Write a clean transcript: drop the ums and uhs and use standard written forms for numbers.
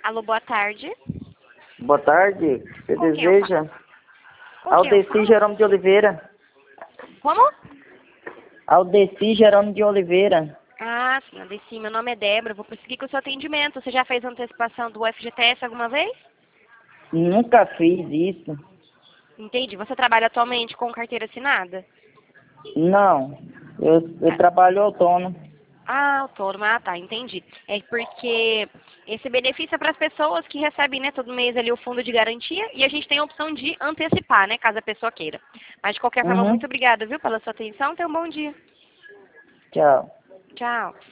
Alô, boa tarde. Boa tarde. Você Com quem eu deseja? Com quem eu Aldeci falo? Jerônimo de Oliveira. Como? Aldeci Jerônimo de Oliveira. Ah, sim, Aldeci, meu nome é Débora, vou prosseguir com o seu atendimento. Você já fez antecipação do FGTS alguma vez? Nunca fiz isso. Entendi. Você trabalha atualmente com carteira assinada? Não. Eu trabalho autônomo. Ah, autônomo. Ah, tá, entendi. É porque esse benefício é para as pessoas que recebem, né, todo mês ali o fundo de garantia e a gente tem a opção de antecipar, né, caso a pessoa queira. Mas de qualquer forma, muito Uhum. obrigada, viu, pela sua atenção. Tenha um bom dia. Tchau. Tchau.